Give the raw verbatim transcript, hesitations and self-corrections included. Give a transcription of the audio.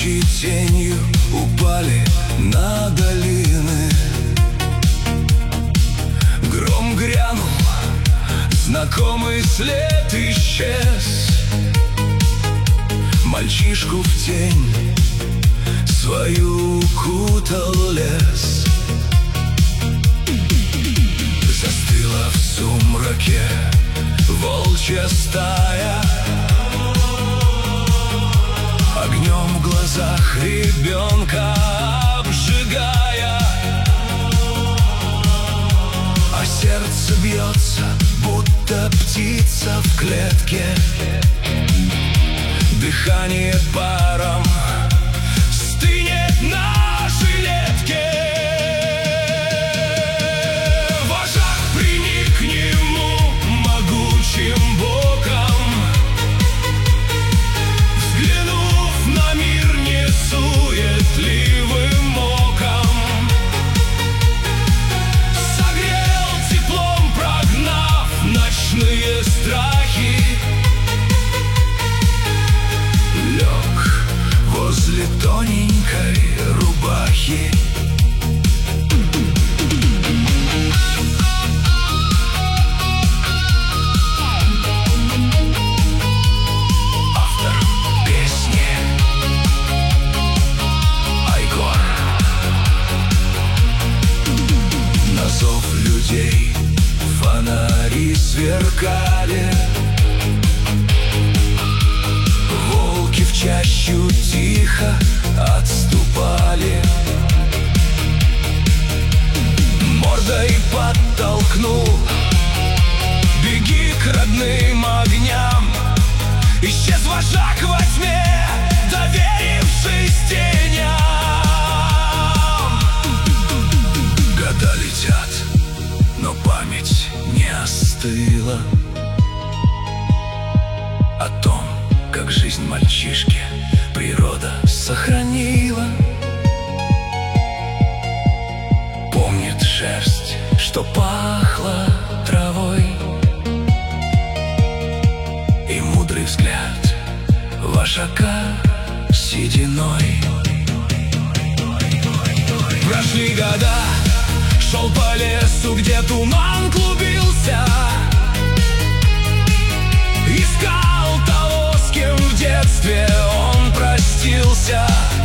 Тучи тенью упали на долины. Гром грянул, знакомый след исчез. Мальчишку в тень свою укутал лес. Застыла в сумраке волчья стая, огнем в глазах ребенка обжигая. А сердце бьется, будто птица в клетке. Дыхание паром стынет на жилетке. Вожак, приник к нему могучим боком, взглянув на мир несуетливым оком. Согрел теплом, прогнав ночные страхи. Лег возле тоненькой рубахи. Автор песни Айгор. На зов людей фонари сверкали. Волки в чащу тихо отступали. Мордой подтолкнул: беги к родным огням. Исчез вожак во тьме, доверившись теням. Года летят, но память не остыла о том, как жизнь мальчишки природа сохранила. Помнит шерсть, что пахла травой, и мудрый взгляд вожака сединой. Прошли года, шел по лесу, где туман клубился. Искал того, с кем в детстве он простился.